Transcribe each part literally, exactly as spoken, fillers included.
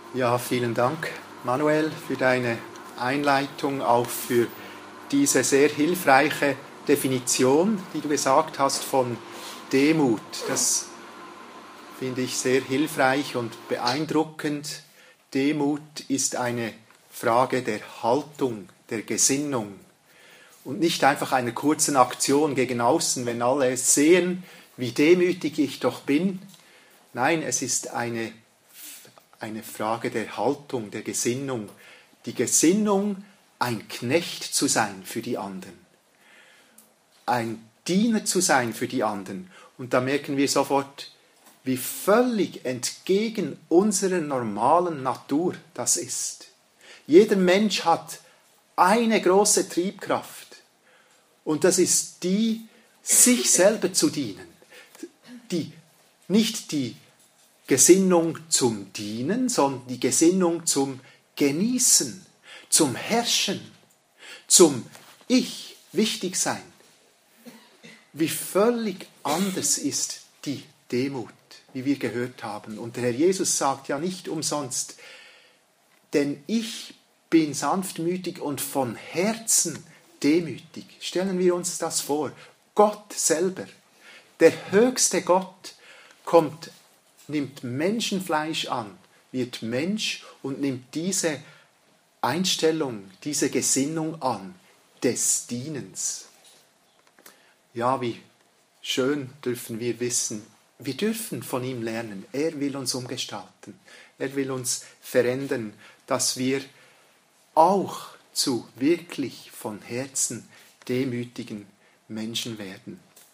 Ja, vielen Dank, Manuel, für deine Einleitung, auch für diese sehr hilfreiche Definition, die du gesagt hast von Demut. Das finde ich sehr hilfreich und beeindruckend. Demut ist eine Frage der Haltung, der Gesinnung und nicht einfach einer kurzen Aktion gegen außen, wenn alle sehen, wie demütig ich doch bin. Nein, es ist eine Eine Frage der Haltung, der Gesinnung. Die Gesinnung, ein Knecht zu sein für die anderen. Ein Diener zu sein für die anderen. Und da merken wir sofort, wie völlig entgegen unserer normalen Natur das ist. Jeder Mensch hat eine große Triebkraft. Und das ist die, sich selber zu dienen. Die, nicht die Gesinnung zum Dienen, sondern die Gesinnung zum Genießen, zum Herrschen, zum Ich wichtig sein. Wie völlig anders ist die Demut, wie wir gehört haben. Und der Herr Jesus sagt ja nicht umsonst, denn ich bin sanftmütig und von Herzen demütig. Stellen wir uns das vor. Gott selber, der höchste Gott, kommt nimmt Menschenfleisch an, wird Mensch und nimmt diese Einstellung, diese Gesinnung an, des Dienens. Ja, wie schön dürfen wir wissen, wir dürfen von ihm lernen. Er will uns umgestalten, er will uns verändern, dass wir auch zu wirklich von Herzen demütigen Menschen werden.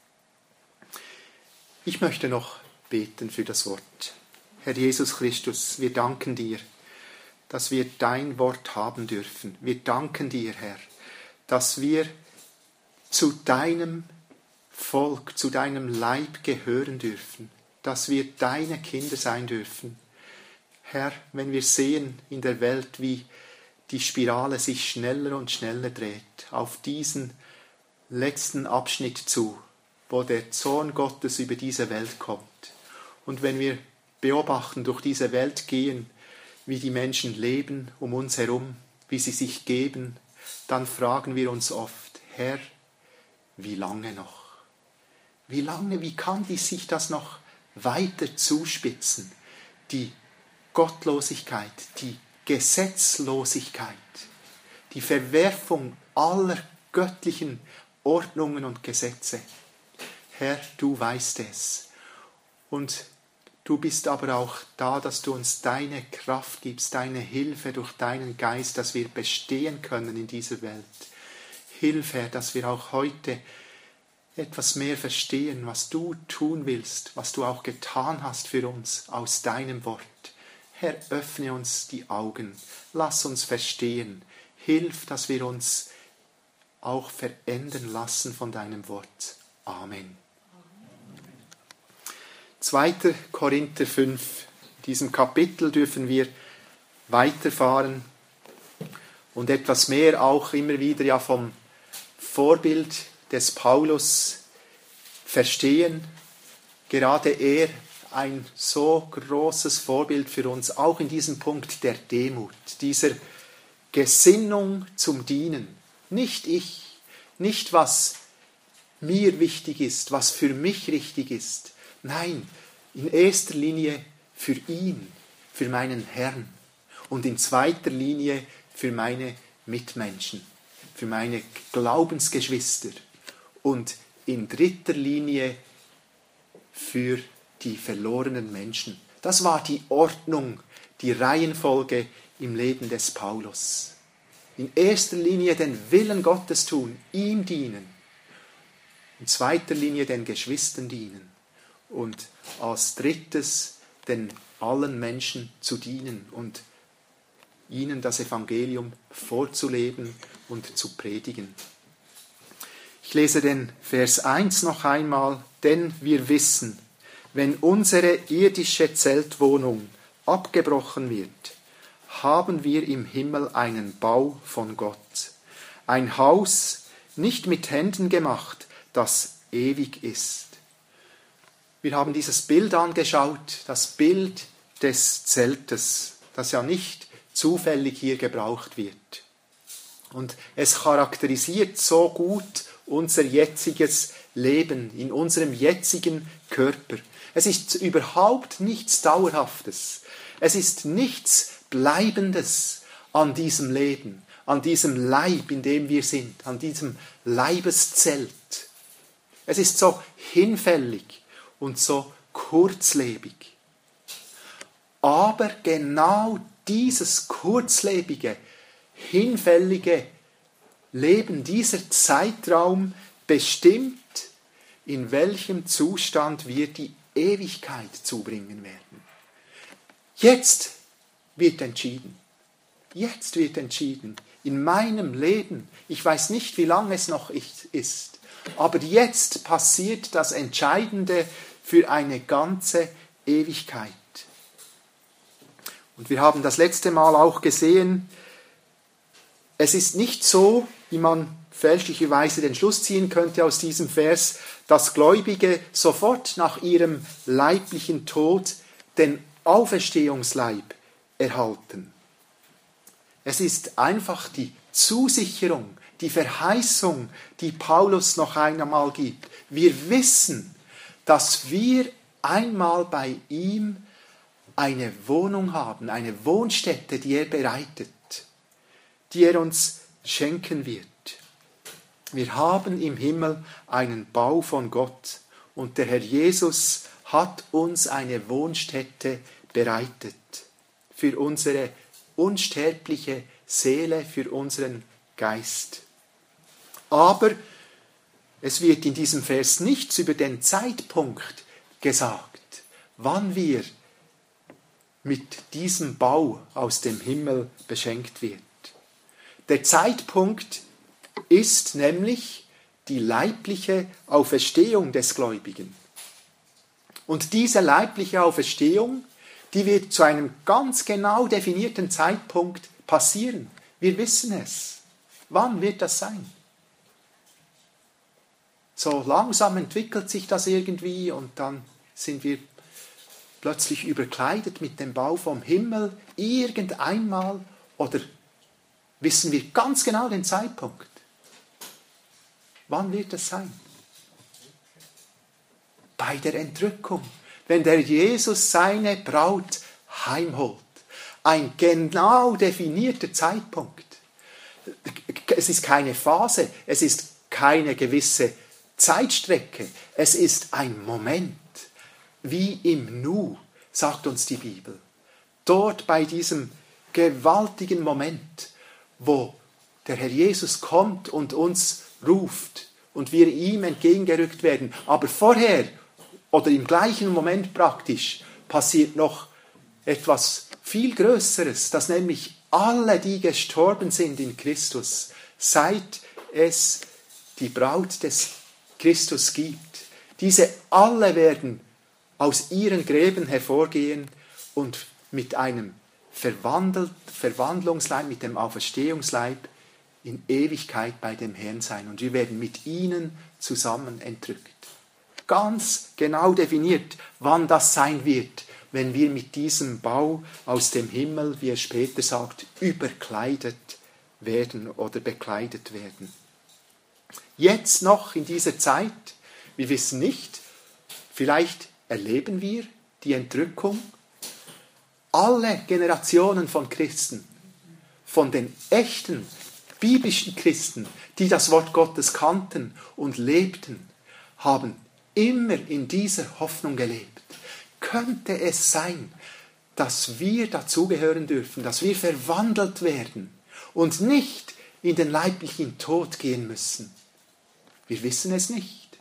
Ich möchte noch beten für das Wort. Herr Jesus Christus, wir danken dir, dass wir dein Wort haben dürfen. Wir danken dir, Herr, dass wir zu deinem Volk, zu deinem Leib gehören dürfen, dass wir deine Kinder sein dürfen. Herr, wenn wir sehen in der Welt, wie die Spirale sich schneller und schneller dreht, auf diesen letzten Abschnitt zu, wo der Zorn Gottes über diese Welt kommt. Und wenn wir beobachten, durch diese Welt gehen, wie die Menschen leben um uns herum, wie sie sich geben, dann fragen wir uns oft, Herr, wie lange noch? Wie lange, wie kann die sich das noch weiter zuspitzen? Die Gottlosigkeit, die Gesetzlosigkeit, die Verwerfung aller göttlichen Ordnungen und Gesetze. Herr, du weißt es. Und du bist aber auch da, dass du uns deine Kraft gibst, deine Hilfe durch deinen Geist, dass wir bestehen können in dieser Welt. Hilf, Herr, dass wir auch heute etwas mehr verstehen, was du tun willst, was du auch getan hast für uns aus deinem Wort. Herr, öffne uns die Augen, lass uns verstehen. Hilf, dass wir uns auch verändern lassen von deinem Wort. Amen. zweiter Korinther fünf. In diesem Kapitel dürfen wir weiterfahren und etwas mehr auch immer wieder ja vom Vorbild des Paulus verstehen. Gerade er, ein so großes Vorbild für uns, auch in diesem Punkt der Demut, dieser Gesinnung zum Dienen. Nicht ich, nicht was mir wichtig ist, was für mich richtig ist. Nein, in erster Linie für ihn, für meinen Herrn und in zweiter Linie für meine Mitmenschen, für meine Glaubensgeschwister und in dritter Linie für die verlorenen Menschen. Das war die Ordnung, die Reihenfolge im Leben des Paulus. In erster Linie den Willen Gottes tun, ihm dienen. In zweiter Linie den Geschwistern dienen. Und als drittes den allen Menschen zu dienen und ihnen das Evangelium vorzuleben und zu predigen. Ich lese den Vers eins noch einmal, denn wir wissen, wenn unsere irdische Zeltwohnung abgebrochen wird, haben wir im Himmel einen Bau von Gott, ein Haus nicht mit Händen gemacht, das ewig ist. Wir haben dieses Bild angeschaut, das Bild des Zeltes. das ja nicht zufällig hier gebraucht wird. Und es charakterisiert so gut unser jetziges Leben, in unserem jetzigen Körper. Es ist überhaupt nichts Dauerhaftes. Es ist nichts Bleibendes an diesem Leben, an diesem Leib, in dem wir sind, an diesem Leibeszelt. Es ist so hinfällig und so kurzlebig. Aber genau dieses kurzlebige, hinfällige Leben, dieser Zeitraum bestimmt, in welchem Zustand wir die Ewigkeit zubringen werden. Jetzt wird entschieden. Jetzt wird entschieden. In meinem Leben, ich weiß nicht, wie lange es noch ist, aber jetzt passiert das Entscheidende für eine ganze Ewigkeit. Und wir haben das letzte Mal auch gesehen, es ist nicht so, wie man fälschlicherweise den Schluss ziehen könnte aus diesem Vers, dass Gläubige sofort nach ihrem leiblichen Tod den Auferstehungsleib erhalten. Es ist einfach die Zusicherung, die Verheißung, die Paulus noch einmal gibt. Wir wissen, dass wir einmal bei ihm eine Wohnung haben, eine Wohnstätte, die er bereitet, die er uns schenken wird. Wir haben im Himmel einen Bau von Gott und der Herr Jesus hat uns eine Wohnstätte bereitet für unsere unsterbliche Seele, für unseren Geist. Aber es wird in diesem Vers nichts über den Zeitpunkt gesagt, wann wir mit diesem Bau aus dem Himmel beschenkt wird. Der Zeitpunkt ist nämlich die leibliche Auferstehung des Gläubigen. Und diese leibliche Auferstehung, die wird zu einem ganz genau definierten Zeitpunkt passieren. Wir wissen es. Wann wird das sein? So langsam entwickelt sich das irgendwie und dann sind wir plötzlich überkleidet mit dem Bau vom Himmel. Irgendeinmal, oder wissen wir ganz genau den Zeitpunkt? Wann wird das sein? Bei der Entrückung, wenn der Jesus seine Braut heimholt. Ein genau definierter Zeitpunkt. Es ist keine Phase, es ist keine gewisse Zeitstrecke, es ist ein Moment, wie im Nu, sagt uns die Bibel. Dort bei diesem gewaltigen Moment, wo der Herr Jesus kommt und uns ruft und wir ihm entgegengerückt werden. Aber vorher oder im gleichen Moment praktisch passiert noch etwas viel Größeres, dass nämlich alle, die gestorben sind in Christus, seit es die Braut des Christus gibt, diese alle werden aus ihren Gräben hervorgehen und mit einem Verwandelt, Verwandlungsleib, mit dem Auferstehungsleib in Ewigkeit bei dem Herrn sein. Und wir werden mit ihnen zusammen entrückt. Ganz genau definiert, wann das sein wird, wenn wir mit diesem Bau aus dem Himmel, wie er später sagt, überkleidet werden oder bekleidet werden. Jetzt noch in dieser Zeit, wir wissen nicht, vielleicht erleben wir die Entrückung. Alle Generationen von Christen, von den echten biblischen Christen, die das Wort Gottes kannten und lebten, haben immer in dieser Hoffnung gelebt. Könnte es sein, dass wir dazugehören dürfen, dass wir verwandelt werden und nicht in den leiblichen Tod gehen müssen? Wir wissen es nicht.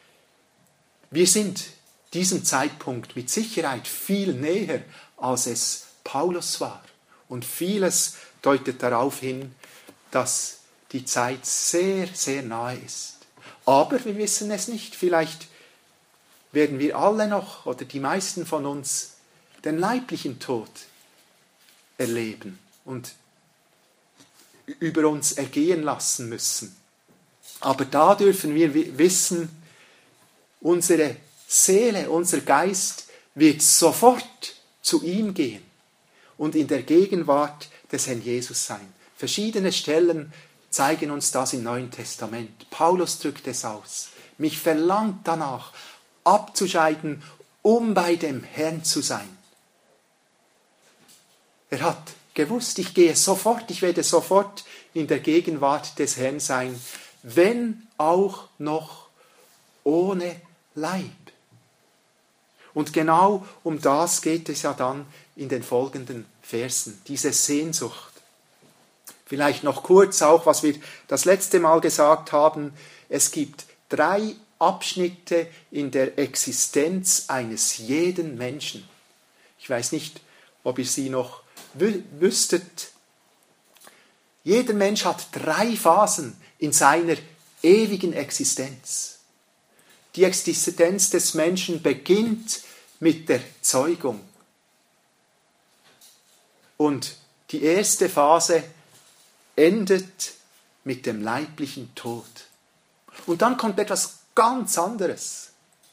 Wir sind diesem Zeitpunkt mit Sicherheit viel näher, als es Paulus war. Und vieles deutet darauf hin, dass die Zeit sehr, sehr nahe ist. Aber wir wissen es nicht. Vielleicht werden wir alle noch, oder die meisten von uns, den leiblichen Tod erleben und über uns ergehen lassen müssen. Aber da dürfen wir wissen, unsere Seele, unser Geist wird sofort zu ihm gehen. und in der Gegenwart des Herrn Jesus sein. Verschiedene Stellen zeigen uns das im Neuen Testament. Paulus drückt es aus. Mich verlangt danach, abzuscheiden, um bei dem Herrn zu sein. Er hat gewusst, ich gehe sofort, ich werde sofort in der Gegenwart des Herrn sein, wenn auch noch ohne Leib. Und genau um das geht es ja dann in den folgenden Versen, diese Sehnsucht. Vielleicht noch kurz auch, was wir das letzte Mal gesagt haben. Es gibt drei Abschnitte in der Existenz eines jeden Menschen. Ich weiß nicht, ob ihr sie noch wü- wüsstet. Jeder Mensch hat drei Phasen in seiner ewigen Existenz. Die Existenz des Menschen beginnt mit der Zeugung. Und die erste Phase endet mit dem leiblichen Tod. Und dann kommt etwas ganz anderes,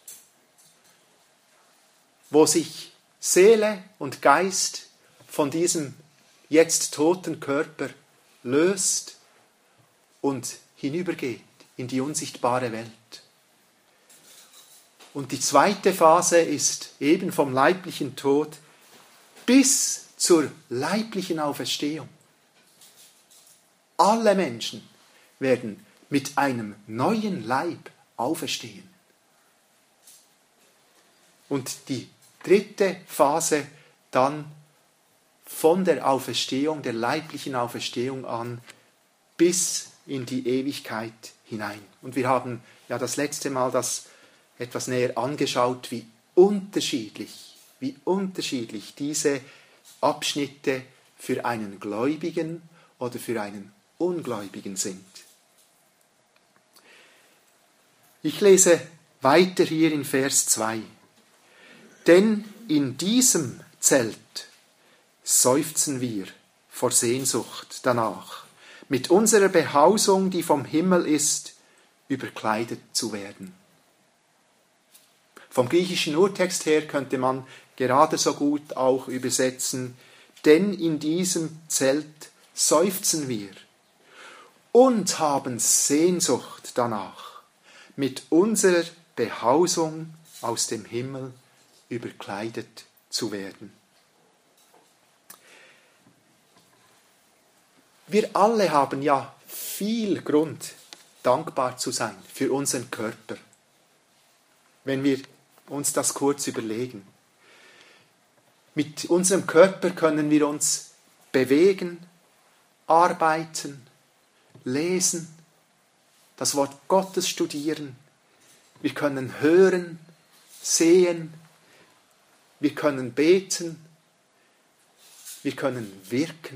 wo sich Seele und Geist von diesem jetzt toten Körper löst und hinübergeht in die unsichtbare Welt. Und die zweite Phase ist eben vom leiblichen Tod bis zur leiblichen Auferstehung. Alle Menschen werden mit einem neuen Leib auferstehen. Und die dritte Phase dann von der Auferstehung, der leiblichen Auferstehung an, bis in die Ewigkeit hinein. Und wir haben ja das letzte Mal das etwas näher angeschaut, wie unterschiedlich, wie unterschiedlich diese Abschnitte für einen Gläubigen oder für einen Ungläubigen sind. Ich lese weiter hier in Vers zwei. Denn in diesem Zelt seufzen wir vor Sehnsucht danach, mit unserer Behausung, die vom Himmel ist, überkleidet zu werden. Vom griechischen Urtext her könnte man gerade so gut auch übersetzen, denn in diesem Zelt seufzen wir und haben Sehnsucht danach, mit unserer Behausung aus dem Himmel überkleidet zu werden. Wir alle haben ja viel Grund, dankbar zu sein für unseren Körper, wenn wir uns das kurz überlegen. Mit unserem Körper können wir uns bewegen, arbeiten, lesen, das Wort Gottes studieren. Wir können hören, sehen, wir können beten, wir können wirken.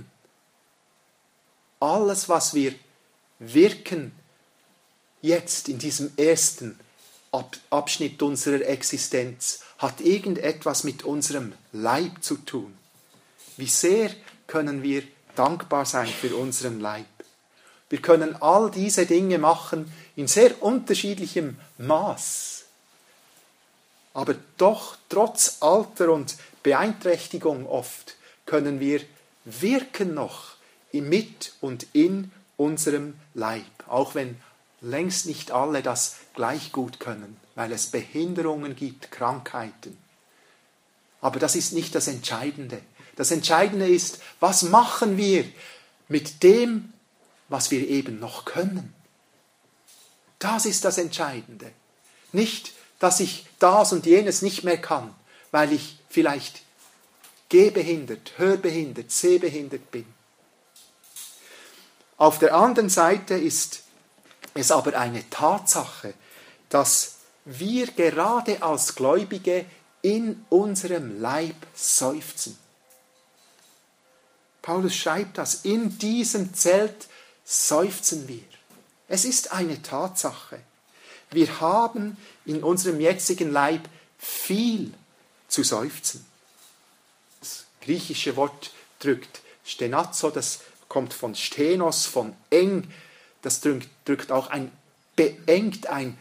Alles, was wir wirken, jetzt in diesem ersten Abschnitt unserer Existenz, hat irgendetwas mit unserem Leib zu tun. Wie sehr können wir dankbar sein für unseren Leib. Wir können all diese Dinge machen in sehr unterschiedlichem Maß. Aber doch, trotz Alter und Beeinträchtigung oft, können wir wirken noch mit und in unserem Leib. Auch wenn längst nicht alle das gleich gut können, weil es Behinderungen gibt, Krankheiten. Aber das ist nicht das Entscheidende. Das Entscheidende ist, was machen wir mit dem, was wir eben noch können. Das ist das Entscheidende. Nicht, dass ich das und jenes nicht mehr kann, weil ich vielleicht gehbehindert, hörbehindert, sehbehindert bin. Auf der anderen Seite ist es aber eine Tatsache, dass wir gerade als Gläubige in unserem Leib seufzen. Paulus schreibt das, in diesem Zelt seufzen wir. Es ist eine Tatsache. Wir haben in unserem jetzigen Leib viel zu seufzen. Das griechische Wort drückt stenazo, das kommt von stenos, von eng. Das drückt, drückt auch ein beengt, ein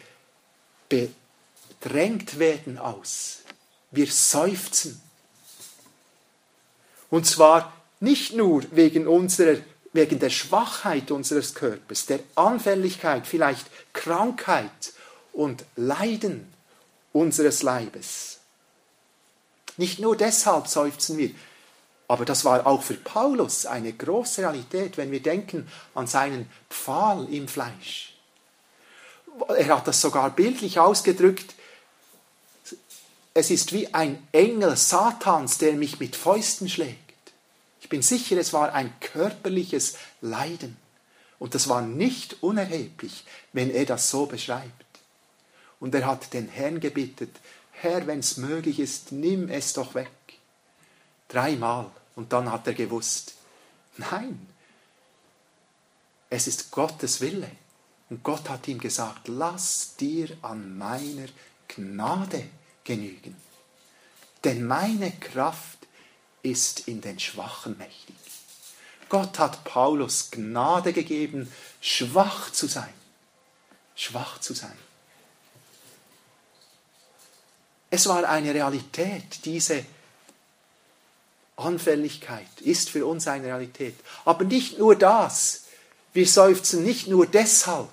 bedrängt werden aus. Wir seufzen. Und zwar nicht nur wegen unserer, wegen der Schwachheit unseres Körpers, der Anfälligkeit, vielleicht Krankheit und Leiden unseres Leibes. Nicht nur deshalb seufzen wir, aber das war auch für Paulus eine große Realität, wenn wir denken an seinen Pfahl im Fleisch. Er hat das sogar bildlich ausgedrückt. Es ist wie ein Engel Satans, der mich mit Fäusten schlägt. Ich bin sicher, es war ein körperliches Leiden. Und das war nicht unerheblich, wenn er das so beschreibt. Und er hat den Herrn gebeten, Herr, wenn es möglich ist, nimm es doch weg. Dreimal. Und dann hat er gewusst, nein, es ist Gottes Wille. Und Gott hat ihm gesagt, lass dir an meiner Gnade genügen. Denn meine Kraft ist in den Schwachen mächtig. Gott hat Paulus Gnade gegeben, schwach zu sein. Schwach zu sein. Es war eine Realität, diese Anfälligkeit ist für uns eine Realität. Aber nicht nur das. Wir seufzen nicht nur deshalb,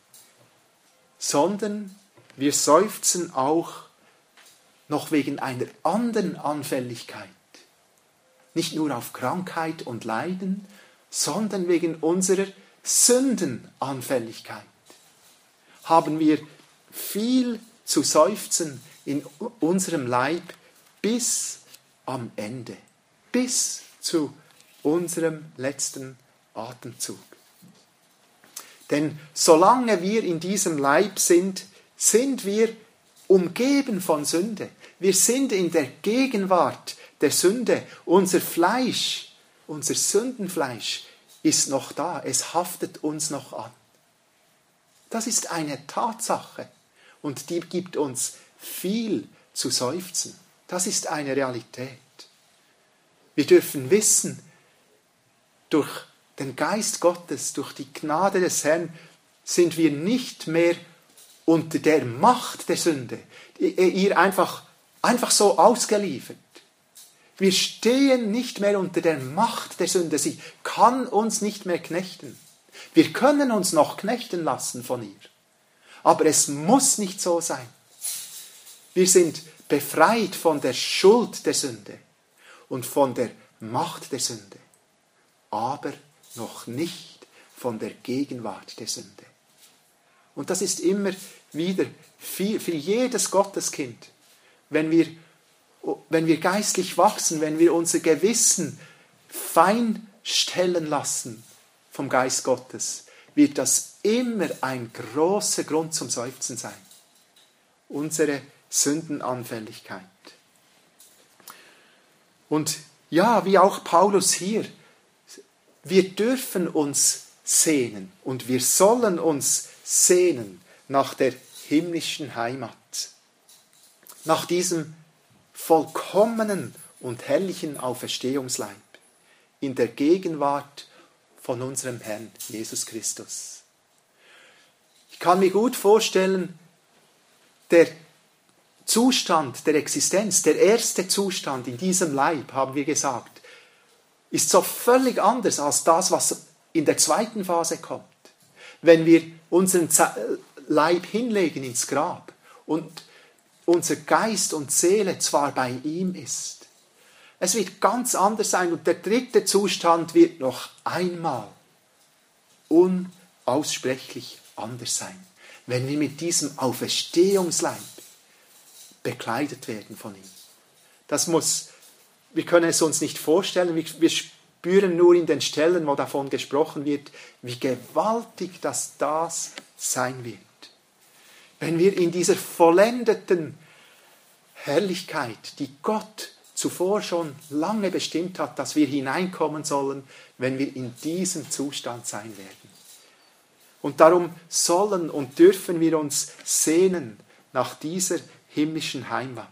sondern wir seufzen auch noch wegen einer anderen Anfälligkeit. Nicht nur auf Krankheit und Leiden, sondern wegen unserer Sündenanfälligkeit. Haben wir viel zu seufzen in unserem Leib bis am Ende, bis zu unserem letzten Atemzug. Denn solange wir in diesem Leib sind, sind wir umgeben von Sünde. Wir sind in der Gegenwart der Sünde. Unser Fleisch, unser Sündenfleisch ist noch da. Es haftet uns noch an. Das ist eine Tatsache und die gibt uns viel zu seufzen. Das ist eine Realität. Wir dürfen wissen, durch den Geist Gottes, durch die Gnade des Herrn, sind wir nicht mehr unter der Macht der Sünde, ihr einfach, einfach so ausgeliefert. Wir stehen nicht mehr unter der Macht der Sünde. Sie kann uns nicht mehr knechten. Wir können uns noch knechten lassen von ihr. Aber es muss nicht so sein. Wir sind befreit von der Schuld der Sünde und von der Macht der Sünde. Aber noch nicht von der Gegenwart der Sünde. Und das ist immer wieder für, für jedes Gotteskind, wenn wir, wenn wir geistlich wachsen, wenn wir unser Gewissen feinstellen lassen vom Geist Gottes, wird das immer ein großer Grund zum Seufzen sein. Unsere Sündenanfälligkeit. Und ja, wie auch Paulus hier, wir dürfen uns sehnen und wir sollen uns sehnen nach der himmlischen Heimat, nach diesem vollkommenen und herrlichen Auferstehungsleib in der Gegenwart von unserem Herrn Jesus Christus. Ich kann mir gut vorstellen, der Zustand der Existenz, der erste Zustand in diesem Leib, haben wir gesagt, ist so völlig anders als das, was in der zweiten Phase kommt. Wenn wir unseren Leib hinlegen ins Grab und unser Geist und Seele zwar bei ihm ist. Es wird ganz anders sein und der dritte Zustand wird noch einmal unaussprechlich anders sein, wenn wir mit diesem Auferstehungsleib bekleidet werden von ihm. Das muss, wir können es uns nicht vorstellen, wir, wir spüren nur in den Stellen, wo davon gesprochen wird, wie gewaltig das das sein wird. Wenn wir in dieser vollendeten Herrlichkeit, die Gott zuvor schon lange bestimmt hat, dass wir hineinkommen sollen, wenn wir in diesem Zustand sein werden. Und darum sollen und dürfen wir uns sehnen nach dieser himmlischen Heimat.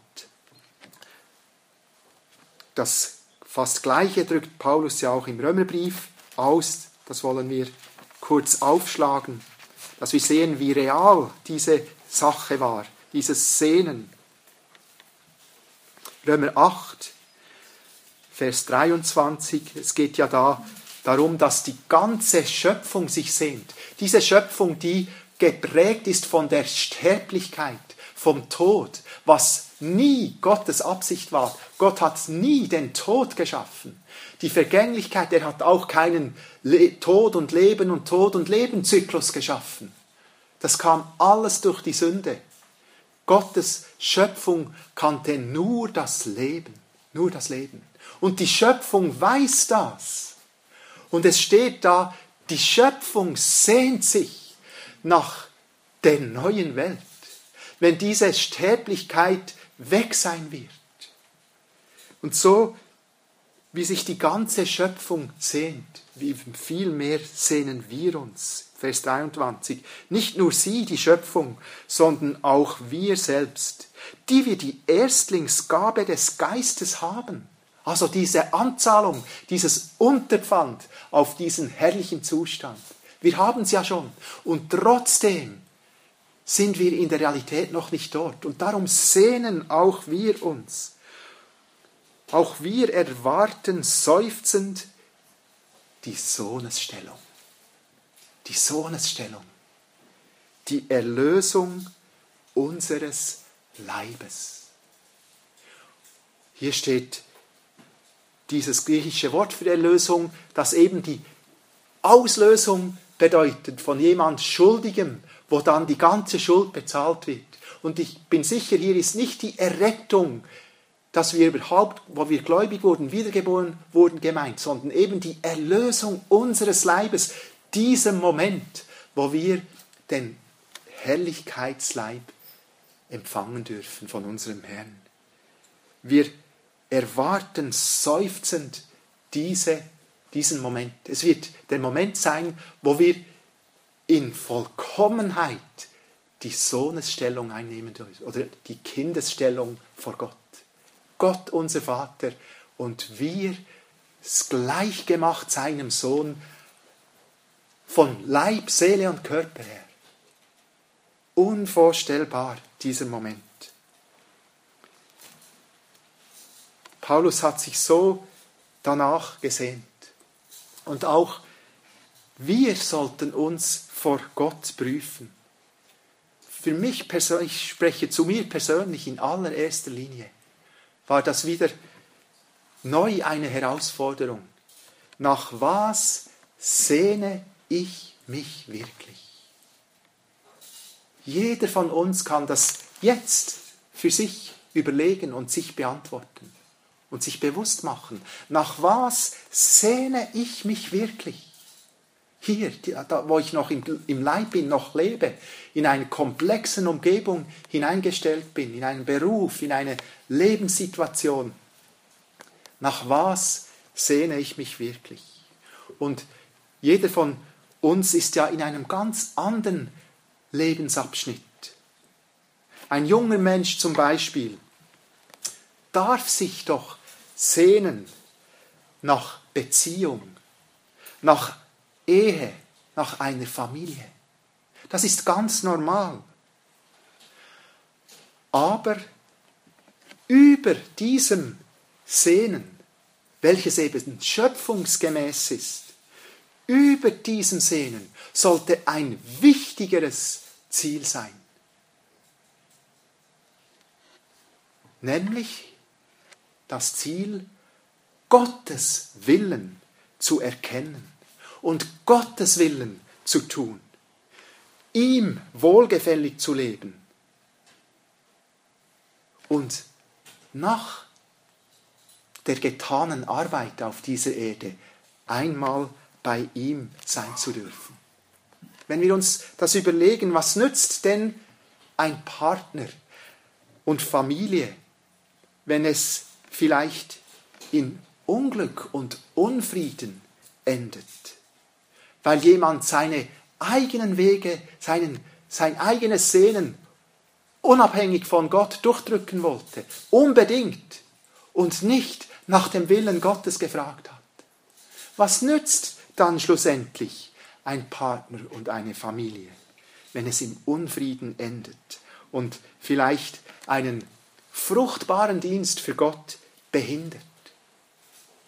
Das fast Gleiche drückt Paulus ja auch im Römerbrief aus. Das wollen wir kurz aufschlagen, dass wir sehen, wie real diese Sache war, dieses Sehnen. Römer acht, Vers dreiundzwanzig. Es geht ja da darum, dass die ganze Schöpfung sich sehnt. Diese Schöpfung, die geprägt ist von der Sterblichkeit, vom Tod, was nie Gottes Absicht war. Gott hat nie den Tod geschaffen. Die Vergänglichkeit, er hat auch keinen Le- Tod und Leben und Tod und Leben-Zyklus geschaffen. Das kam alles durch die Sünde. Gottes Schöpfung kannte nur das Leben, nur das Leben. Und die Schöpfung weiß das. Und es steht da, die Schöpfung sehnt sich nach der neuen Welt, wenn diese Sterblichkeit weg sein wird. Und so, wie sich die ganze Schöpfung sehnt, wie viel mehr sehnen wir uns. Vers dreiundzwanzig. Nicht nur sie, die Schöpfung, sondern auch wir selbst, die wir die Erstlingsgabe des Geistes haben. Also diese Anzahlung, dieses Unterpfand auf diesen herrlichen Zustand. Wir haben es ja schon. Und trotzdem sind wir in der Realität noch nicht dort. Und darum sehnen auch wir uns. Auch wir erwarten seufzend die Sohnesstellung. Die Sohnesstellung. Die Erlösung unseres Leibes. Hier steht dieses griechische Wort für Erlösung, das eben die Auslösung bedeutet von jemand Schuldigem, wo dann die ganze Schuld bezahlt wird. Und ich bin sicher, hier ist nicht die Errettung, dass wir überhaupt, wo wir gläubig wurden, wiedergeboren wurden, gemeint, sondern eben die Erlösung unseres Leibes, diesem Moment, wo wir den Herrlichkeitsleib empfangen dürfen von unserem Herrn. Wir erwarten seufzend diese, diesen Moment. Es wird der Moment sein, wo wir in Vollkommenheit die Sohnesstellung einnehmen dürfen oder die Kindesstellung vor Gott. Gott, unser Vater, und wir gleichgemacht seinem Sohn von Leib, Seele und Körper her. Unvorstellbar, dieser Moment. Paulus hat sich so danach gesehnt. Und auch wir sollten uns vor Gott prüfen. Für mich persönlich, ich spreche zu mir persönlich in allererster Linie, war das wieder neu eine Herausforderung. Nach was sehne ich mich wirklich? Jeder von uns kann das jetzt für sich überlegen und sich beantworten und sich bewusst machen. Nach was sehne ich mich wirklich? Hier, da, wo ich noch im, im Leib bin, noch lebe, in einer komplexen Umgebung hineingestellt bin, in einen Beruf, in eine Lebenssituation. Nach was sehne ich mich wirklich? Und jeder von uns ist ja in einem ganz anderen Lebensabschnitt. Ein junger Mensch zum Beispiel darf sich doch sehnen nach Beziehung, nach Ehe, nach einer Familie. Das ist ganz normal. Aber über diesem Sehnen, welches eben schöpfungsgemäß ist, über diesem Sehnen sollte ein wichtigeres Ziel sein. Nämlich das Ziel, Gottes Willen zu erkennen und Gottes Willen zu tun, ihm wohlgefällig zu leben und nach der getanen Arbeit auf dieser Erde einmal bei ihm sein zu dürfen. Wenn wir uns das überlegen, was nützt denn ein Partner und Familie, wenn es vielleicht in Unglück und Unfrieden endet, weil jemand seine eigenen Wege, seinen, sein eigenes Sehnen unabhängig von Gott durchdrücken wollte, unbedingt, und nicht nach dem Willen Gottes gefragt hat. Was nützt dann schlussendlich ein Partner und eine Familie, wenn es im Unfrieden endet und vielleicht einen fruchtbaren Dienst für Gott behindert?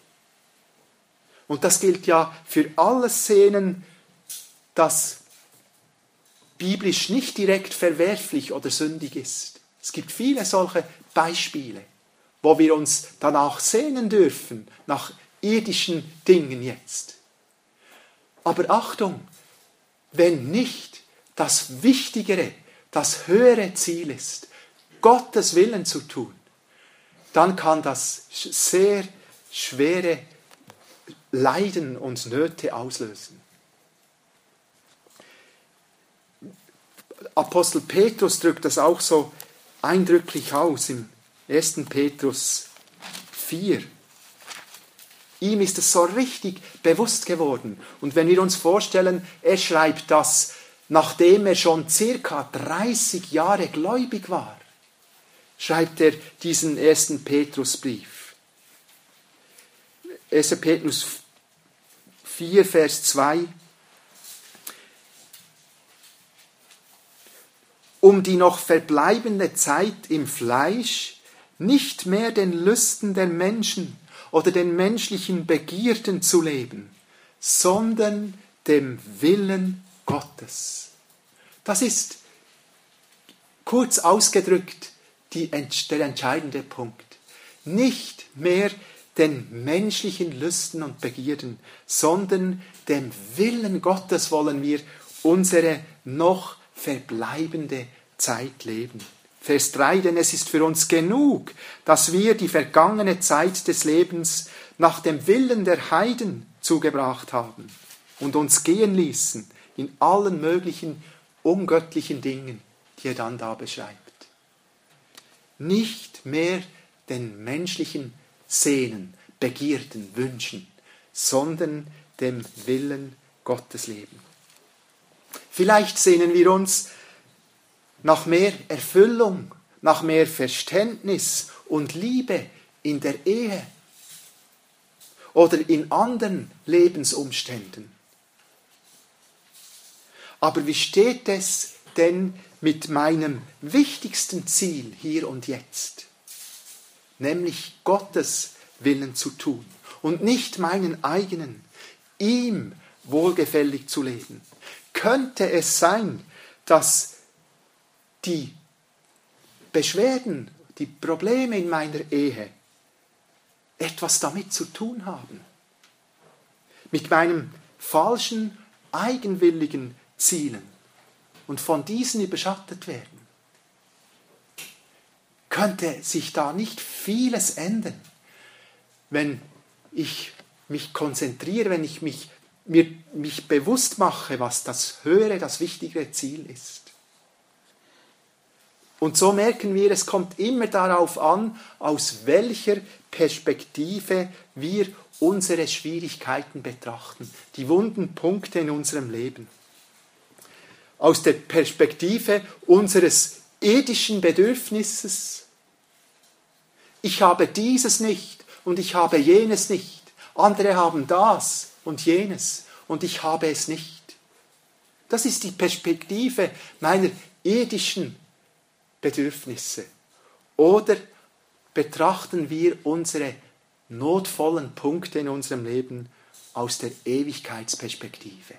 Und das gilt ja für alles Sehnen, das biblisch nicht direkt verwerflich oder sündig ist. Es gibt viele solche Beispiele, wo wir uns danach sehnen dürfen, nach irdischen Dingen jetzt. Aber Achtung, wenn nicht das Wichtigere, das höhere Ziel ist, Gottes Willen zu tun, dann kann das sehr schwere Leiden und Nöte auslösen. Apostel Petrus drückt das auch so eindrücklich aus im ersten Petrus vier. Ihm ist es so richtig bewusst geworden. Und wenn wir uns vorstellen, er schreibt das, nachdem er schon circa dreißig Jahre gläubig war, schreibt er diesen ersten Petrusbrief. erster Petrus vier, Vers zwei. Um die noch verbleibende Zeit im Fleisch nicht mehr den Lüsten der Menschen oder den menschlichen Begierden zu leben, sondern dem Willen Gottes. Das ist kurz ausgedrückt die, der entscheidende Punkt. Nicht mehr den menschlichen Lüsten und Begierden, sondern dem Willen Gottes wollen wir unsere noch verbleibende Zeit leben. Vers drei, denn es ist für uns genug, dass wir die vergangene Zeit des Lebens nach dem Willen der Heiden zugebracht haben und uns gehen ließen in allen möglichen ungöttlichen Dingen, die er dann da beschreibt. Nicht mehr den menschlichen Sehnen, Begierden, Wünschen, sondern dem Willen Gottes leben. Vielleicht sehnen wir uns nach mehr Erfüllung, nach mehr Verständnis und Liebe in der Ehe oder in anderen Lebensumständen. Aber wie steht es denn mit meinem wichtigsten Ziel hier und jetzt? Nämlich Gottes Willen zu tun und nicht meinen eigenen, ihm wohlgefällig zu leben. Könnte es sein, dass die Beschwerden, die Probleme in meiner Ehe etwas damit zu tun haben? Mit meinem falschen, eigenwilligen Zielen und von diesen überschattet werden? Könnte sich da nicht vieles ändern, wenn ich mich konzentriere, wenn ich mich, mir, mich bewusst mache, was das höhere, das wichtigere Ziel ist? Und so merken wir, es kommt immer darauf an, aus welcher Perspektive wir unsere Schwierigkeiten betrachten, die wunden Punkte in unserem Leben. Aus der Perspektive unseres irdischen Bedürfnisses. Ich habe dieses nicht und ich habe jenes nicht. Andere haben das und jenes und ich habe es nicht. Das ist die Perspektive meiner irdischen Bedürfnisse. Oder betrachten wir unsere notvollen Punkte in unserem Leben aus der Ewigkeitsperspektive?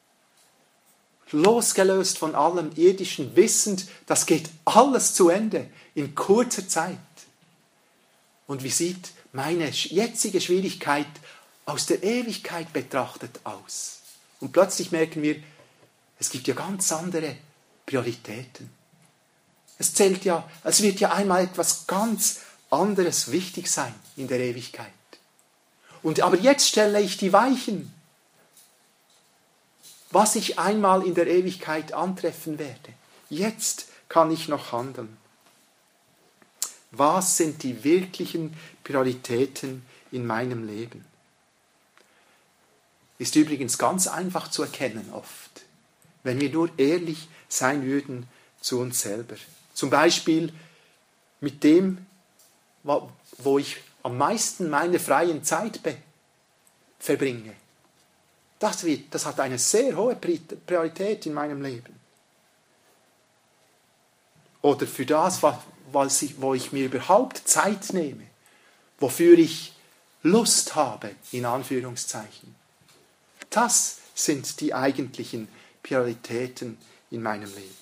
Losgelöst von allem irdischen, wissend, das geht alles zu Ende in kurzer Zeit. Und wie sieht meine jetzige Schwierigkeit aus der Ewigkeit betrachtet aus? Und plötzlich merken wir, es gibt ja ganz andere Prioritäten. Es zählt ja, es wird ja einmal etwas ganz anderes wichtig sein in der Ewigkeit. Und aber jetzt stelle ich die Weichen, was ich einmal in der Ewigkeit antreffen werde. Jetzt kann ich noch handeln. Was sind die wirklichen Prioritäten in meinem Leben? Ist übrigens ganz einfach zu erkennen oft, wenn wir nur ehrlich sein würden zu uns selber. Zum Beispiel mit dem, wo ich am meisten meine freien Zeit be- verbringe. Das, wird, das hat eine sehr hohe Priorität in meinem Leben. Oder für das, was ich, wo ich mir überhaupt Zeit nehme, wofür ich Lust habe, in Anführungszeichen. Das sind die eigentlichen Prioritäten in meinem Leben.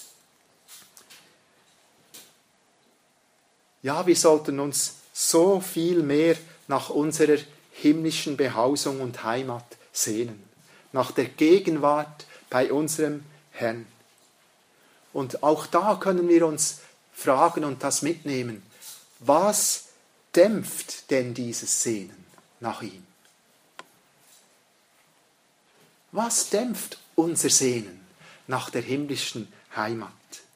Ja, wir sollten uns so viel mehr nach unserer himmlischen Behausung und Heimat sehnen, nach der Gegenwart bei unserem Herrn. Und auch da können wir uns fragen und das mitnehmen, was dämpft denn dieses Sehnen nach ihm? Was dämpft unser Sehnen nach der himmlischen Heimat?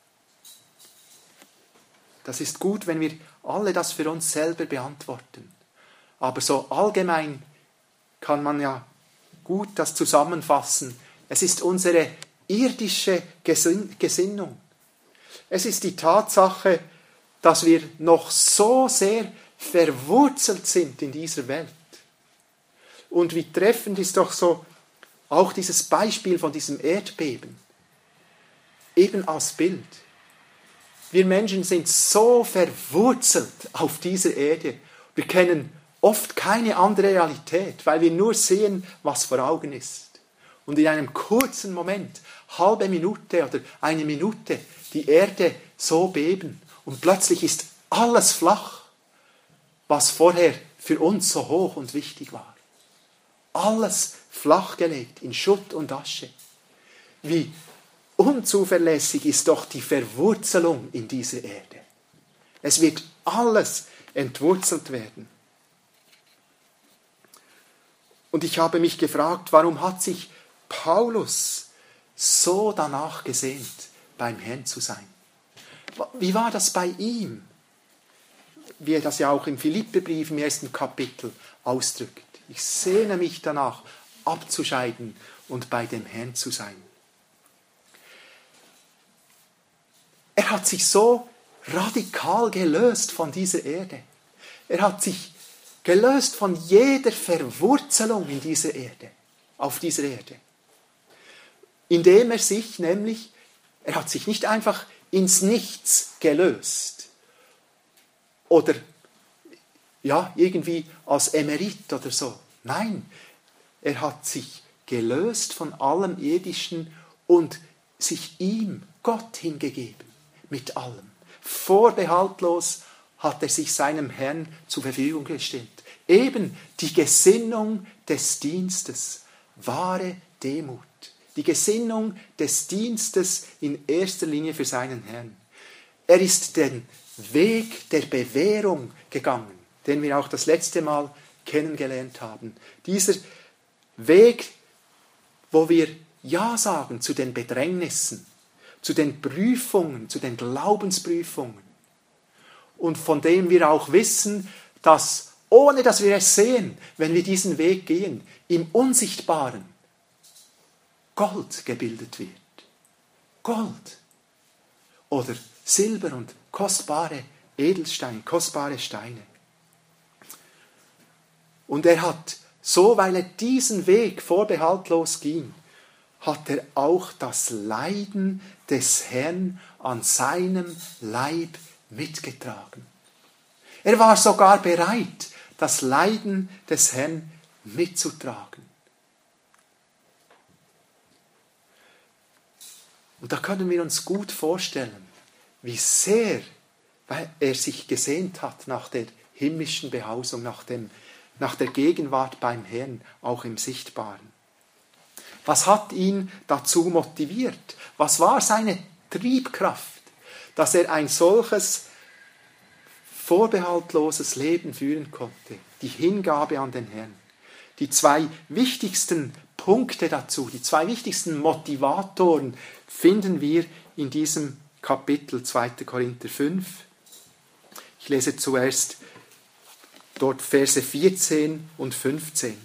Das ist gut, wenn wir alle das für uns selber beantworten. Aber so allgemein kann man ja gut das zusammenfassen. Es ist unsere irdische Gesinnung. Es ist die Tatsache, dass wir noch so sehr verwurzelt sind in dieser Welt. Und wie treffend ist doch so auch dieses Beispiel von diesem Erdbeben. Eben als Bild. Wir Menschen sind so verwurzelt auf dieser Erde. Wir kennen oft keine andere Realität, weil wir nur sehen, was vor Augen ist. Und in einem kurzen Moment, halbe Minute oder eine Minute, die Erde so beben. Und plötzlich ist alles flach, was vorher für uns so hoch und wichtig war. Alles flachgelegt in Schutt und Asche. Wie unzuverlässig ist doch die Verwurzelung in dieser Erde. Es wird alles entwurzelt werden. Und ich habe mich gefragt, warum hat sich Paulus so danach gesehnt, beim Herrn zu sein? Wie war das bei ihm? Wie er das ja auch im Philipperbrief im ersten Kapitel ausdrückt. Ich sehne mich danach, abzuscheiden und bei dem Herrn zu sein. Er hat sich so radikal gelöst von dieser Erde. Er hat sich gelöst von jeder Verwurzelung in dieser Erde, auf dieser Erde. Indem er sich nämlich, er hat sich nicht einfach ins Nichts gelöst oder ja, irgendwie als Emerit oder so. Nein, er hat sich gelöst von allem Irdischen und sich ihm, Gott, hingegeben. Mit allem. Vorbehaltlos hat er sich seinem Herrn zur Verfügung gestellt. Eben die Gesinnung des Dienstes, wahre Demut. Die Gesinnung des Dienstes in erster Linie für seinen Herrn. Er ist den Weg der Bewährung gegangen, den wir auch das letzte Mal kennengelernt haben. Dieser Weg, wo wir Ja sagen zu den Bedrängnissen, zu den Prüfungen, zu den Glaubensprüfungen. Und von dem wir auch wissen, dass, ohne dass wir es sehen, wenn wir diesen Weg gehen, im Unsichtbaren Gold gebildet wird. Gold. Oder Silber und kostbare Edelsteine, kostbare Steine. Und er hat, so weil er diesen Weg vorbehaltlos ging, hat er auch das Leiden des Herrn an seinem Leib mitgetragen. Er war sogar bereit, das Leiden des Herrn mitzutragen. Und da können wir uns gut vorstellen, wie sehr er sich gesehnt hat nach der himmlischen Behausung, nach, dem, nach der Gegenwart beim Herrn, auch im Sichtbaren. Was hat ihn dazu motiviert? Was war seine Triebkraft, dass er ein solches vorbehaltloses Leben führen konnte? Die Hingabe an den Herrn. Die zwei wichtigsten Punkte dazu, die zwei wichtigsten Motivatoren finden wir in diesem Kapitel zweiter Korinther fünf. Ich lese zuerst dort Verse vierzehn und fünfzehn.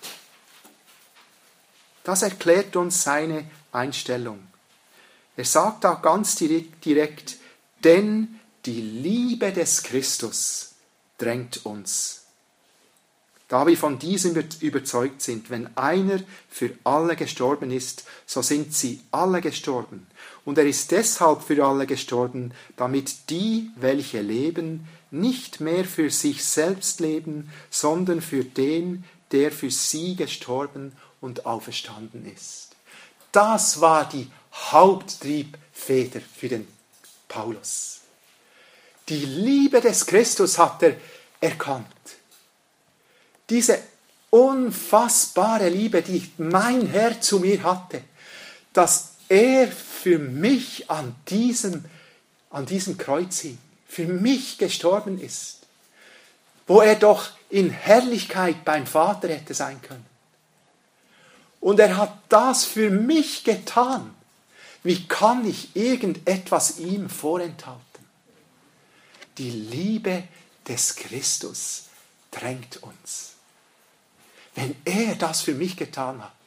Das erklärt uns seine Einstellung. Er sagt da ganz direkt, denn die Liebe des Christus drängt uns. Da wir von diesem überzeugt sind, wenn einer für alle gestorben ist, so sind sie alle gestorben. Und er ist deshalb für alle gestorben, damit die, welche leben, nicht mehr für sich selbst leben, sondern für den, der für sie gestorben und auferstanden ist. Das war die Haupttriebfeder für den Paulus. Die Liebe des Christus hat er erkannt. Diese unfassbare Liebe, die mein Herr zu mir hatte, dass er für mich an diesem, an diesem Kreuz hing, für mich gestorben ist, wo er doch in Herrlichkeit beim Vater hätte sein können. Und er hat das für mich getan. Wie kann ich irgendetwas ihm vorenthalten? Die Liebe des Christus drängt uns. Wenn er das für mich getan hat,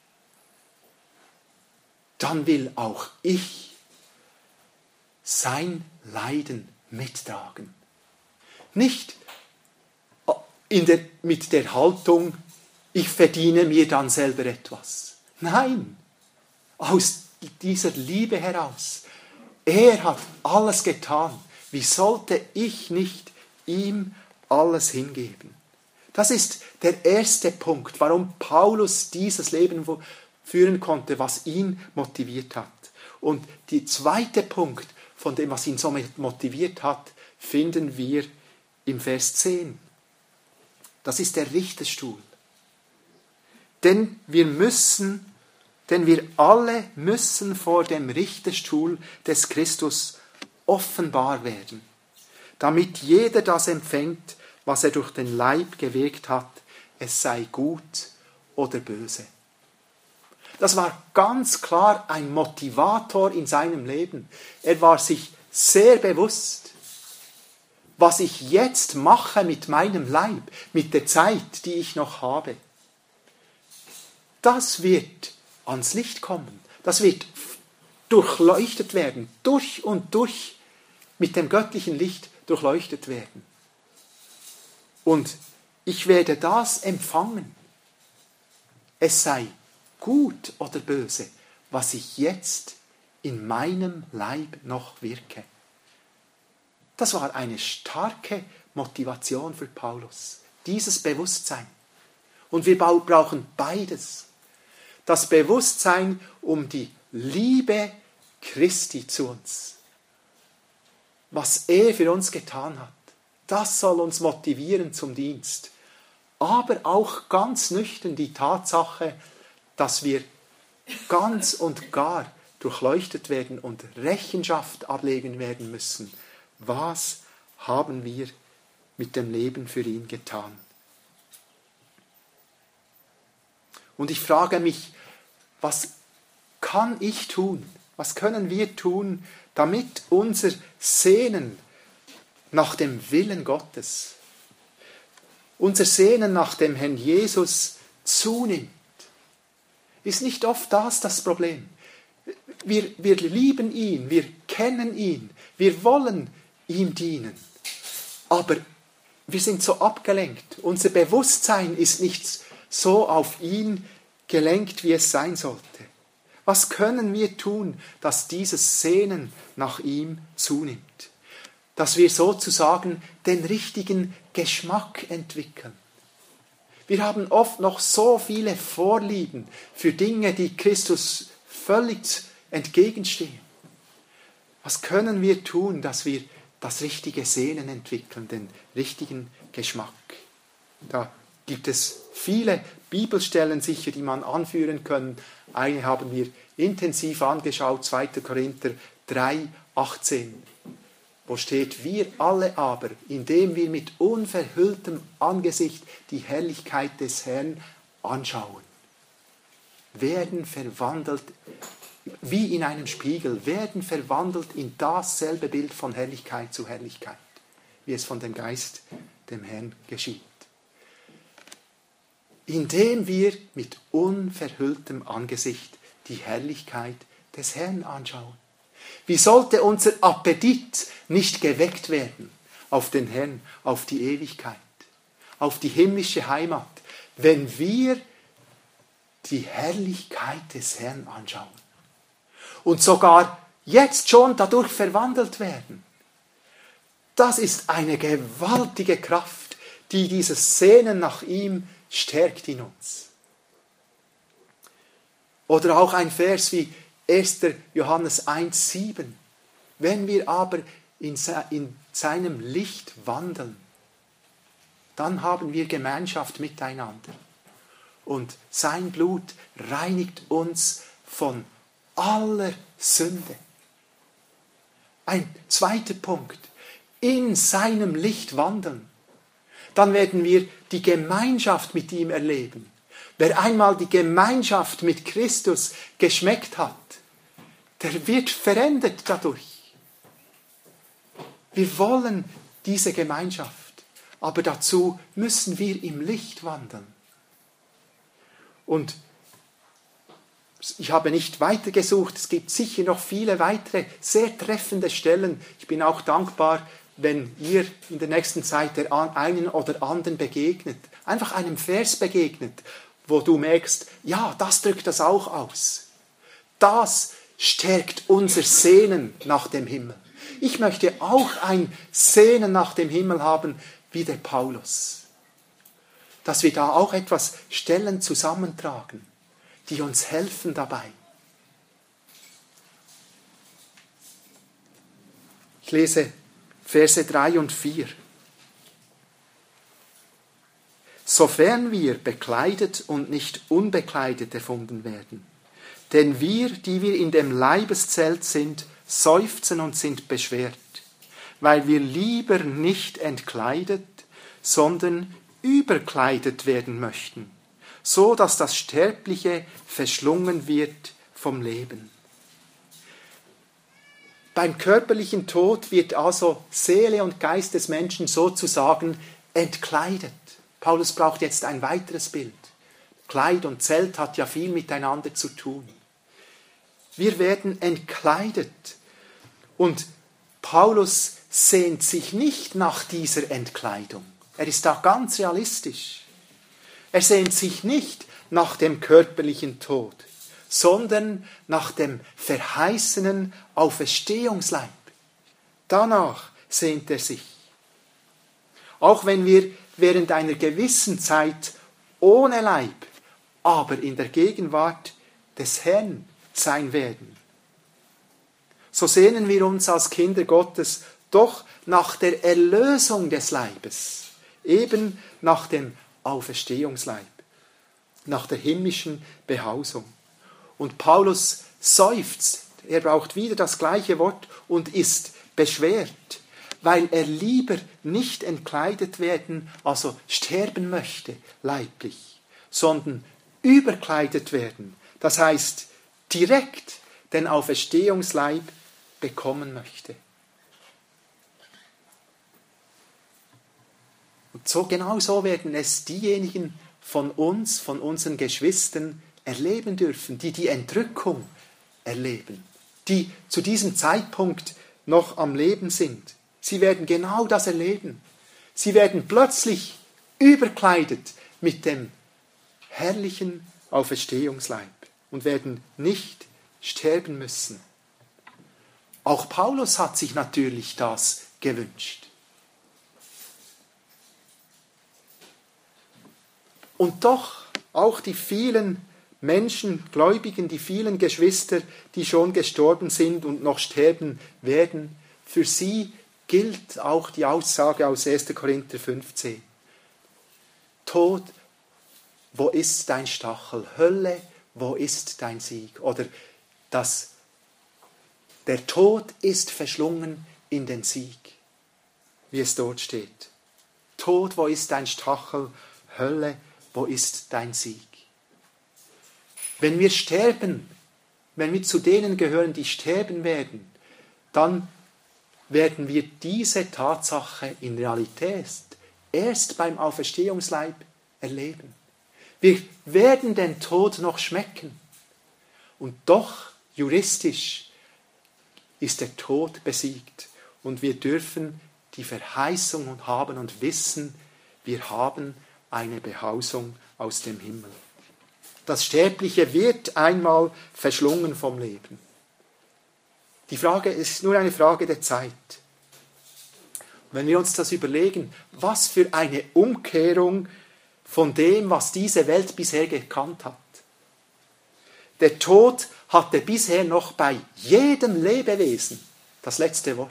dann will auch ich sein Leiden mittragen. Nicht in der, mit der Haltung, ich verdiene mir dann selber etwas. Nein, aus dieser Liebe heraus. Er hat alles getan. Wie sollte ich nicht ihm alles hingeben? Das ist der erste Punkt, warum Paulus dieses Leben führen konnte, was ihn motiviert hat. Und der zweite Punkt, von dem, was ihn so motiviert hat, finden wir im Vers zehn. Das ist der Richterstuhl. Denn wir müssen, denn wir alle müssen vor dem Richterstuhl des Christus offenbar werden, damit jeder das empfängt, was er durch den Leib gewirkt hat, es sei gut oder böse. Das war ganz klar ein Motivator in seinem Leben. Er war sich sehr bewusst, was ich jetzt mache mit meinem Leib, mit der Zeit, die ich noch habe. Das wird ans Licht kommen. Das wird durchleuchtet werden, durch und durch mit dem göttlichen Licht durchleuchtet werden. Und ich werde das empfangen. Es sei gut oder böse, was ich jetzt in meinem Leib noch wirke. Das war eine starke Motivation für Paulus, dieses Bewusstsein. Und wir brauchen beides. Das Bewusstsein um die Liebe Christi zu uns. Was er für uns getan hat, das soll uns motivieren zum Dienst. Aber auch ganz nüchtern die Tatsache, dass wir ganz und gar durchleuchtet werden und Rechenschaft ablegen werden müssen. Was haben wir mit dem Leben für ihn getan? Und ich frage mich, was kann ich tun? Was können wir tun, damit unser Sehnen nach dem Willen Gottes, unser Sehnen nach dem Herrn Jesus zunimmt? Ist nicht oft das das Problem? Wir, wir lieben ihn, wir kennen ihn, wir wollen ihm dienen. Aber wir sind so abgelenkt. Unser Bewusstsein ist nicht so auf ihn gelenkt, wie es sein sollte. Was können wir tun, dass dieses Sehnen nach ihm zunimmt? Dass wir sozusagen den richtigen Geschmack entwickeln. Wir haben oft noch so viele Vorlieben für Dinge, die Christus völlig entgegenstehen. Was können wir tun, dass wir das richtige Sehnen entwickeln, den richtigen Geschmack? Da gibt es viele Bibelstellen sicher, die man anführen kann. Eine haben wir intensiv angeschaut, zweiter Korinther drei, achtzehn, wo steht, wir alle aber, indem wir mit unverhülltem Angesicht die Herrlichkeit des Herrn anschauen, werden verwandelt, wie in einem Spiegel, werden verwandelt in dasselbe Bild von Herrlichkeit zu Herrlichkeit, wie es von dem Geist, dem Herrn, geschieht. Indem wir mit unverhülltem Angesicht die Herrlichkeit des Herrn anschauen. Wie sollte unser Appetit nicht geweckt werden auf den Herrn, auf die Ewigkeit, auf die himmlische Heimat, wenn wir die Herrlichkeit des Herrn anschauen und sogar jetzt schon dadurch verwandelt werden. Das ist eine gewaltige Kraft, die dieses Sehnen nach ihm stärkt in uns. Oder auch ein Vers wie erster Johannes eins sieben. Wenn wir aber in seinem Licht wandeln, dann haben wir Gemeinschaft miteinander. Und sein Blut reinigt uns von aller Sünde. Ein zweiter Punkt. In seinem Licht wandeln. Dann werden wir die Gemeinschaft mit ihm erleben. Wer einmal die Gemeinschaft mit Christus geschmeckt hat, der wird verändert dadurch. Wir wollen diese Gemeinschaft, aber dazu müssen wir im Licht wandeln. Und ich habe nicht weitergesucht, es gibt sicher noch viele weitere sehr treffende Stellen. Ich bin auch dankbar, wenn ihr in der nächsten Zeit der einen oder anderen begegnet, einfach einem Vers begegnet, wo du merkst, ja, das drückt das auch aus. Das stärkt unser Sehnen nach dem Himmel. Ich möchte auch ein Sehnen nach dem Himmel haben, wie der Paulus. Dass wir da auch etwas Stellen zusammentragen, die uns helfen dabei. Ich lese Verse drei und vier. Sofern wir bekleidet und nicht unbekleidet erfunden werden. Denn wir, die wir in dem Leibeszelt sind, seufzen und sind beschwert, weil wir lieber nicht entkleidet, sondern überkleidet werden möchten, so dass das Sterbliche verschlungen wird vom Leben. Beim körperlichen Tod wird also Seele und Geist des Menschen sozusagen entkleidet. Paulus braucht jetzt ein weiteres Bild. Kleid und Zelt hat ja viel miteinander zu tun. Wir werden entkleidet. Und Paulus sehnt sich nicht nach dieser Entkleidung. Er ist da ganz realistisch. Er sehnt sich nicht nach dem körperlichen Tod, sondern nach dem verheißenen Auferstehungsleib. Danach sehnt er sich. Auch wenn wir während einer gewissen Zeit ohne Leib, aber in der Gegenwart des Herrn sein werden. So sehnen wir uns als Kinder Gottes doch nach der Erlösung des Leibes, eben nach dem Auferstehungsleib, nach der himmlischen Behausung. Und Paulus seufzt, er braucht wieder das gleiche Wort und ist beschwert, weil er lieber nicht entkleidet werden, also sterben möchte, leiblich, sondern überkleidet werden, das heißt direkt den Auferstehungsleib bekommen möchte. Und so, genau so werden es diejenigen von uns, von unseren Geschwistern erleben dürfen, die die Entrückung erleben, die zu diesem Zeitpunkt noch am Leben sind. Sie werden genau das erleben. Sie werden plötzlich überkleidet mit dem herrlichen Auferstehungsleib und werden nicht sterben müssen. Auch Paulus hat sich natürlich das gewünscht. Und doch auch die vielen Menschen, Gläubigen, die vielen Geschwister, die schon gestorben sind und noch sterben werden, für sie gilt auch die Aussage aus erster Korinther fünfzehn. Tod, wo ist dein Stachel? Hölle, wo ist dein Sieg? Oder das, der Tod ist verschlungen in den Sieg, wie es dort steht. Tod, wo ist dein Stachel? Hölle, wo ist dein Sieg? Wenn wir sterben, wenn wir zu denen gehören, die sterben werden, dann werden wir diese Tatsache in Realität erst beim Auferstehungsleib erleben. Wir werden den Tod noch schmecken. Und doch, juristisch, ist der Tod besiegt. Und wir dürfen die Verheißung haben und wissen, wir haben eine Behausung aus dem Himmel. Das Sterbliche wird einmal verschlungen vom Leben. Die Frage ist nur eine Frage der Zeit. Wenn wir uns das überlegen, was für eine Umkehrung von dem, was diese Welt bisher gekannt hat. Der Tod hatte bisher noch bei jedem Lebewesen das letzte Wort.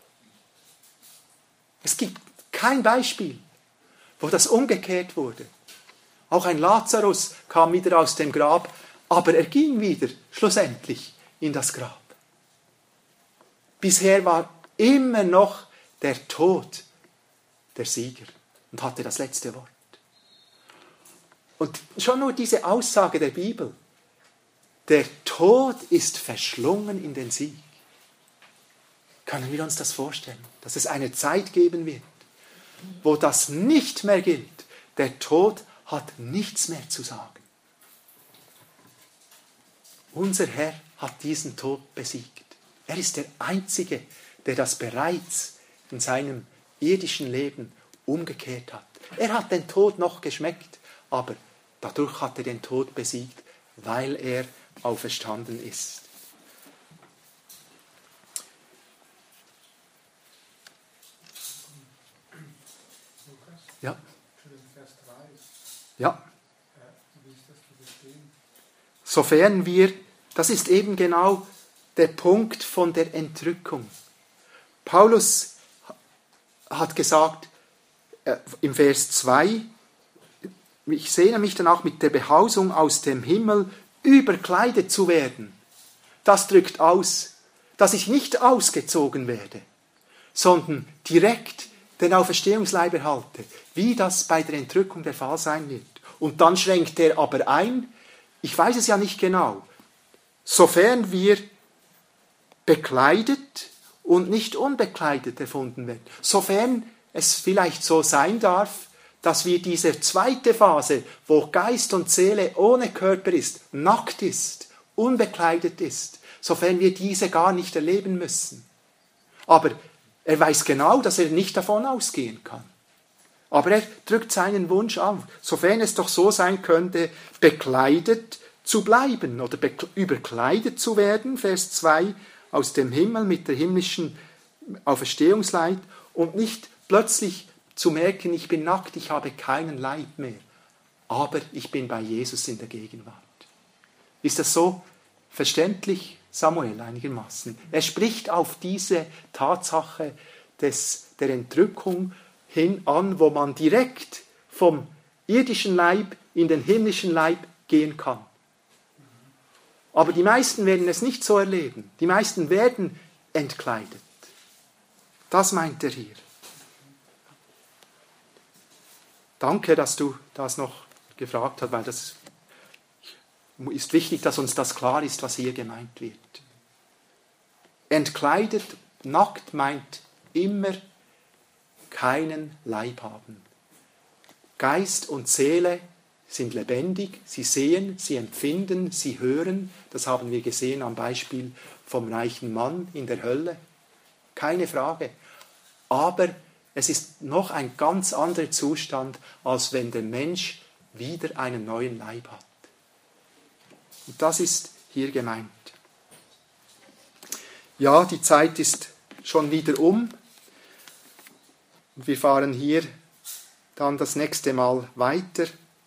Es gibt kein Beispiel, wo das umgekehrt wurde. Auch ein Lazarus kam wieder aus dem Grab, aber er ging wieder schlussendlich in das Grab. Bisher war immer noch der Tod der Sieger und hatte das letzte Wort. Und schon nur diese Aussage der Bibel, der Tod ist verschlungen in den Sieg. Können wir uns das vorstellen, dass es eine Zeit geben wird, wo das nicht mehr gilt? Der Tod hat nichts mehr zu sagen. Unser Herr hat diesen Tod besiegt. Er ist der Einzige, der das bereits in seinem irdischen Leben umgekehrt hat. Er hat den Tod noch geschmeckt, aber dadurch hat er den Tod besiegt, weil er auferstanden ist. Ja. Ja. Sofern wir, das ist eben genau der Punkt von der Entrückung. Paulus hat gesagt äh, im Vers zwei, ich sehne mich danach mit der Behausung aus dem Himmel überkleidet zu werden. Das drückt aus, dass ich nicht ausgezogen werde, sondern direkt den Auferstehungsleib erhalte, wie das bei der Entrückung der Fall sein wird. Und dann schränkt er aber ein, ich weiß es ja nicht genau, sofern wir bekleidet und nicht unbekleidet erfunden werden, sofern es vielleicht so sein darf, dass wir diese zweite Phase, wo Geist und Seele ohne Körper ist, nackt ist, unbekleidet ist, sofern wir diese gar nicht erleben müssen. Aber er weiß genau, dass er nicht davon ausgehen kann. Aber er drückt seinen Wunsch auf, sofern es doch so sein könnte, bekleidet zu bleiben oder überkleidet zu werden, Vers zwei, aus dem Himmel mit der himmlischen Auferstehungsleib und nicht plötzlich zu merken, ich bin nackt, ich habe keinen Leib mehr, aber ich bin bei Jesus in der Gegenwart. Ist das so verständlich, Samuel, einigermaßen? Er spricht auf diese Tatsache des, der Entrückung hin an, wo man direkt vom irdischen Leib in den himmlischen Leib gehen kann. Aber die meisten werden es nicht so erleben. Die meisten werden entkleidet. Das meint er hier. Danke, dass du das noch gefragt hast, weil das ist wichtig, dass uns das klar ist, was hier gemeint wird. Entkleidet, nackt meint immer keinen Leib haben. Geist und Seele sind lebendig, sie sehen, sie empfinden, sie hören. Das haben wir gesehen am Beispiel vom reichen Mann in der Hölle. Keine Frage. Aber es ist noch ein ganz anderer Zustand, als wenn der Mensch wieder einen neuen Leib hat. Und das ist hier gemeint. Ja, die Zeit ist schon wieder um. Und wir fahren hier dann das nächste Mal weiter.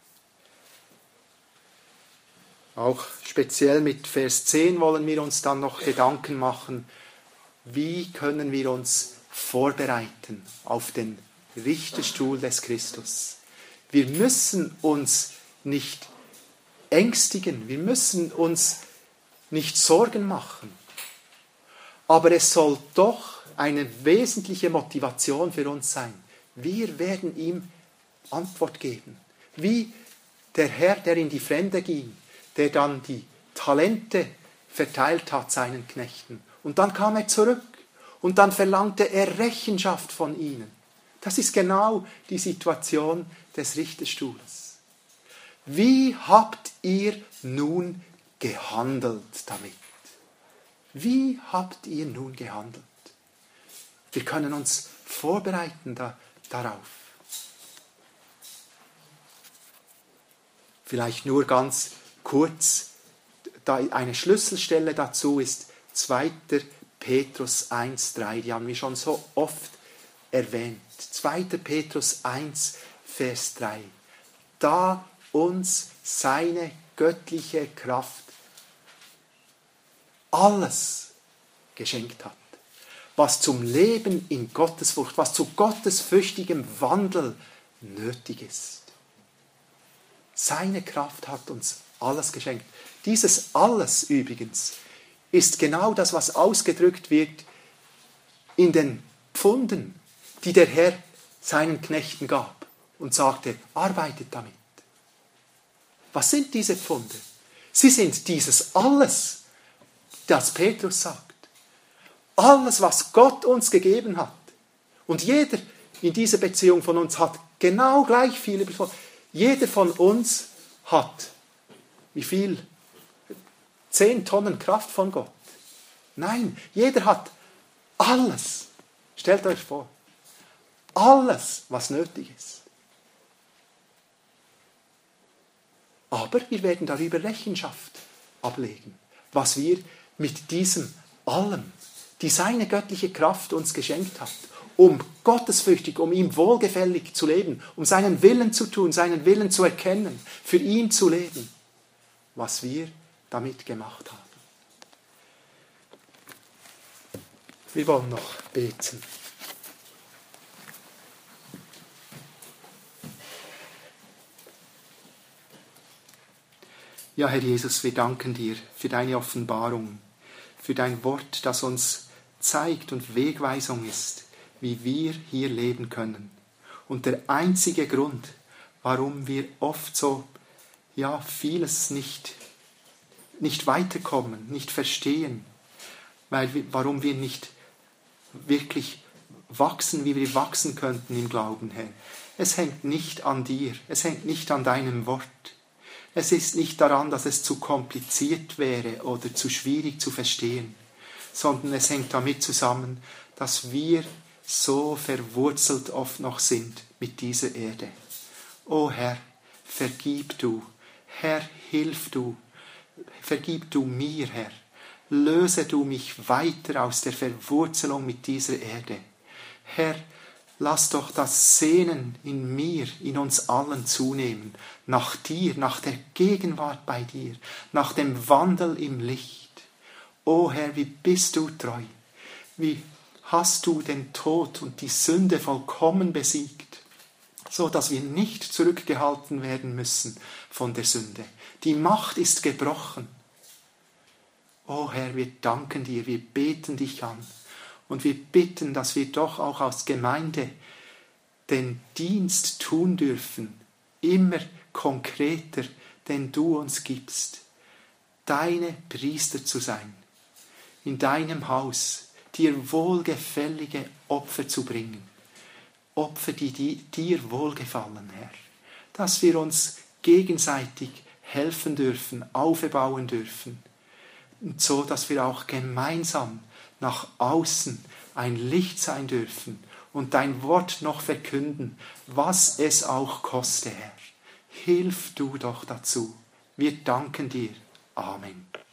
Auch speziell mit Vers zehn wollen wir uns dann noch Gedanken machen, wie können wir uns vorbereiten auf den Richterstuhl des Christus. Wir müssen uns nicht ängstigen, wir müssen uns nicht Sorgen machen. Aber es soll doch eine wesentliche Motivation für uns sein. Wir werden ihm Antwort geben. Wie der Herr, der in die Fremde ging, der dann die Talente verteilt hat seinen Knechten. Und dann kam er zurück und dann verlangte er Rechenschaft von ihnen. Das ist genau die Situation des Richterstuhls. Wie habt ihr nun gehandelt damit? Wie habt ihr nun gehandelt? Wir können uns vorbereiten da, darauf. Vielleicht nur ganz kurz, da eine Schlüsselstelle dazu ist zweiter Petrus eins drei. Die haben wir schon so oft erwähnt. zweiter Petrus eins, Vers drei. Da uns seine göttliche Kraft alles geschenkt hat, was zum Leben in Gottesfurcht, was zu gottesfürchtigem Wandel nötig ist. Seine Kraft hat uns alles geschenkt. Dieses Alles übrigens ist genau das, was ausgedrückt wird in den Pfunden, die der Herr seinen Knechten gab und sagte, arbeitet damit. Was sind diese Pfunde? Sie sind dieses Alles, das Petrus sagt. Alles, was Gott uns gegeben hat. Und jeder in dieser Beziehung von uns hat genau gleich viele bekommen. Jeder von uns hat, wie viel? Zehn Tonnen Kraft von Gott. Nein, jeder hat alles. Stellt euch vor. Alles, was nötig ist. Aber wir werden darüber Rechenschaft ablegen, was wir mit diesem Allem, die seine göttliche Kraft uns geschenkt hat, um gottesfürchtig, um ihm wohlgefällig zu leben, um seinen Willen zu tun, seinen Willen zu erkennen, für ihn zu leben, was wir damit gemacht haben. Wir wollen noch beten. Ja, Herr Jesus, wir danken dir für deine Offenbarung, für dein Wort, das uns zeigt und Wegweisung ist, wie wir hier leben können. Und der einzige Grund, warum wir oft so, ja, vieles nicht, nicht weiterkommen, nicht verstehen, weil wir, warum wir nicht wirklich wachsen, wie wir wachsen könnten im Glauben, Herr. Es hängt nicht an dir, es hängt nicht an deinem Wort. Es ist nicht daran, dass es zu kompliziert wäre oder zu schwierig zu verstehen, sondern es hängt damit zusammen, dass wir so verwurzelt oft noch sind mit dieser Erde. O Herr, vergib du, Herr, hilf du, vergib du mir, Herr, löse du mich weiter aus der Verwurzelung mit dieser Erde. Herr, lass doch das Sehnen in mir, in uns allen zunehmen, nach dir, nach der Gegenwart bei dir, nach dem Wandel im Licht. O Herr, wie bist du treu, wie hast du den Tod und die Sünde vollkommen besiegt, so dass wir nicht zurückgehalten werden müssen von der Sünde. Die Macht ist gebrochen. O Herr, wir danken dir, wir beten dich an. Und wir bitten, dass wir doch auch als Gemeinde den Dienst tun dürfen, immer konkreter, den du uns gibst, deine Priester zu sein, in deinem Haus, dir wohlgefällige Opfer zu bringen, Opfer, die dir wohlgefallen, Herr, dass wir uns gegenseitig helfen dürfen, aufbauen dürfen, und so, dass wir auch gemeinsam nach außen ein Licht sein dürfen und dein Wort noch verkünden, was es auch koste, Herr. Hilf du doch dazu. Wir danken dir. Amen.